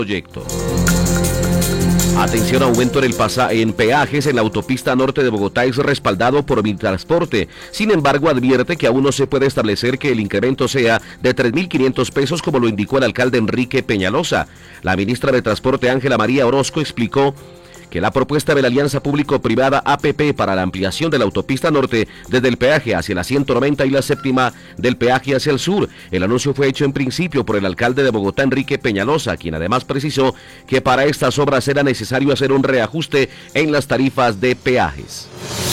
proyecto. Atención, aumento en peajes en la autopista norte de Bogotá es respaldado por Mitransporte. Sin embargo, advierte que aún no se puede establecer que el incremento sea de 3.500 pesos, como lo indicó el alcalde Enrique Peñalosa. La ministra de Transporte, Ángela María Orozco, explicó que la propuesta de la Alianza Público-Privada APP para la ampliación de la autopista norte desde el peaje hacia la 190 y la séptima del peaje hacia el sur. El anuncio fue hecho en principio por el alcalde de Bogotá, Enrique Peñalosa, quien además precisó que para estas obras era necesario hacer un reajuste en las tarifas de peajes.